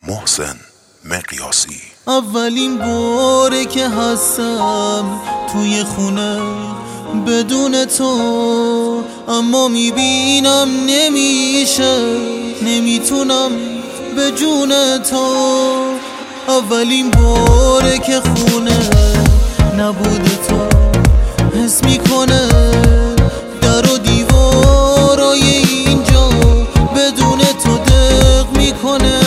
محسن مقیاسی. اولین باره که هستم توی خونه بدون تو، اما میبینم نمیشه، نمیتونم به جون تو. اولین باره که خونه نبود تو، حس میکنه در و دیوارای اینجا بدون تو دق میکنه.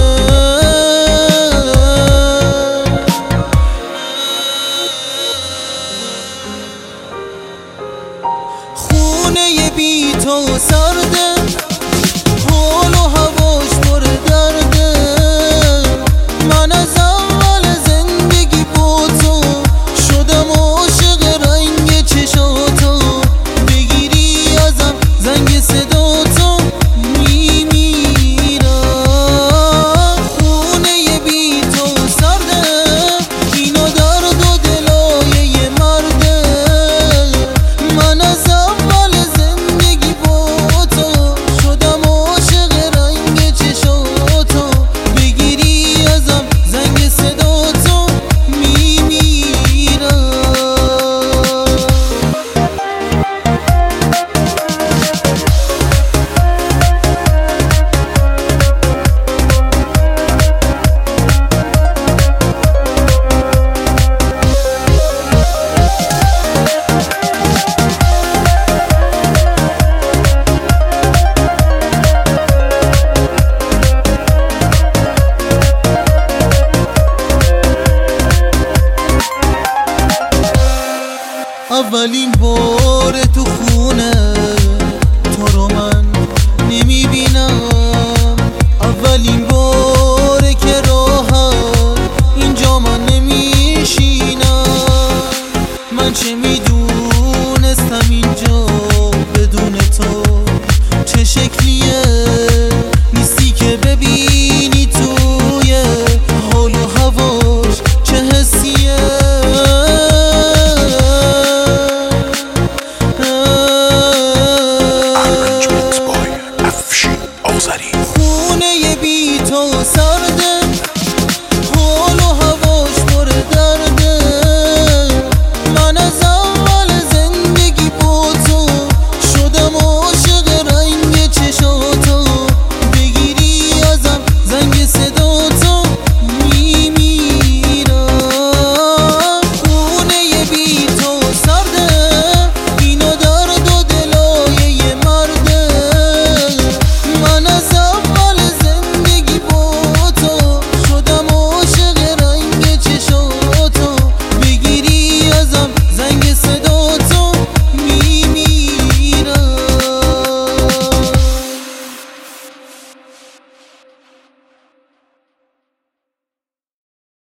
خونه بی تو سرده، حال و هواش پر درده. من از اول زندگی با تو شدم عاشق رنگ چشاتو. بگیری ازم زنگ صداتو میمیرم. خونه بی تو سرده، اینا درد و دلای یه مرده. من از اول زندگی با تو شدم عاشق رنگ چشاتو. بگیری ازم زنگ صداتو میمیرم. اولین بار تو خونه تو رو من نمیبینم. اولین باره که راحت اینجا من نمیشینم. من چه میدونستم اینجا بدون تو چه شکلیه. نیستی که ببینی توی حال و هواش چه حسیه. خونه بی تو سرده،